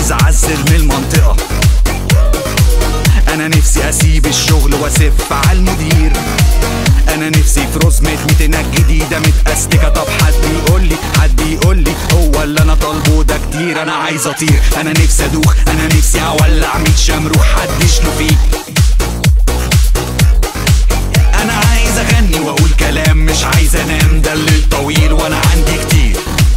عايز اعزل من المنطقة. انا نفسي اسيب الشغل واسف على المدير. انا نفسي في رزمة ميتينات جديدة متأستكة. طب حد يقولي هو اللي انا طالبه ده كتير. انا عايز اطير، انا نفسي ادوخ، انا نفسي اولع 100 شمروخ حد يشلو فيه. انا عايز اغني واقول كلام، مش عايز انام، ده الليل طويل وانا عندي كتير.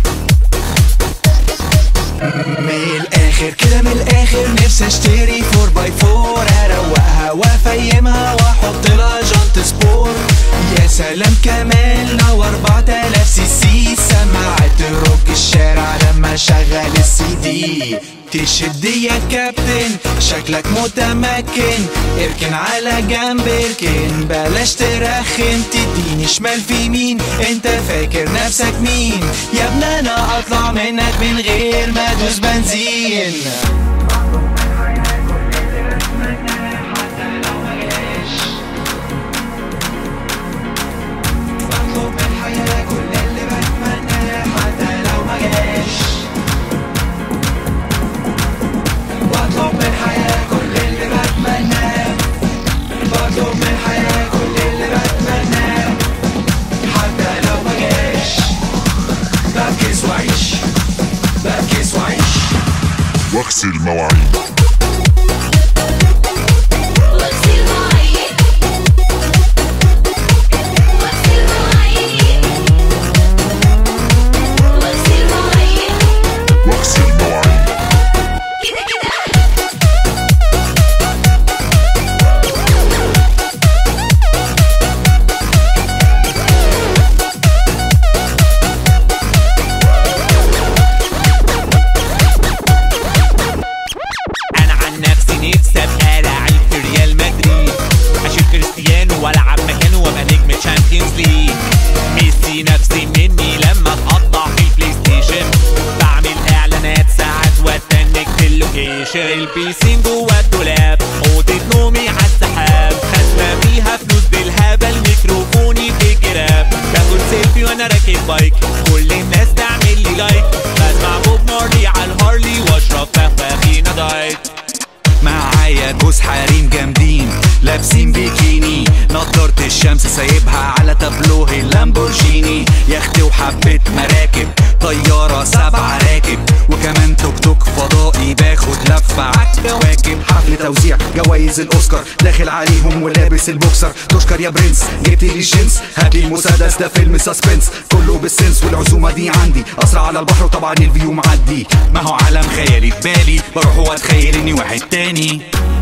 من الاخر كده، من الاخر نفسي اشتري 4x4 اروقها وافيمها واحط لها جنط سبور. يا سلام كمان لو 4000 سي سي سماعة تروج الشارع لما شغل السي دي. تشد يا كابتن شكلك متمكن، اركن على جنب اركن بلاش ترخن. تديني شمال في يمين، انت فاكر نفسك مين؟ يا ابني انا اطلع منك من غير ما ادوس بنزين. واغسل مواعين. نفسي ابقى لعيب في ريال مدريد، اشيل كريستيانو والعب مكانه وابقى نجم تشامبيونز ليج. ميسي نفسي مني لما اتقطع في البلاي ستيشن، بعمل اعلانات ساعات واتنك في اللوكيشن. البيسين جوا الدولاب، اوضة نومي عالسحاب، خزنة فيها فلوس بالهبل، ميكروفوني في الجراب. باخد سيلفي وانا راكب بايك، كل الناس تعمل لي لايك. بسمع بوب مارلي عالهارلي واشرب فخفخينة دايت. معايا جوز حريم جامدين لابسين بيكيني، نضارة الشمس سايبها على تابلوه اللامبورجيني. يختي وحبة مراكب، طيارة 7 راكب، وكمان توك توك فضائي باخد لفة عالكواكب. حفل توزيع جوايز الاوسكار، داخل عليهم ولابس البوكسر. تشكر يا برنس جبت لي الجنس، هاتلي المسدس ده فيلم ساسبنس. كله بالسنس والعزومة دي عندي، اسرع على البحر وطبعا الفيو معدي. ما هو عالم خيالي في بالي، بروح واتخيل اني واحد تاني.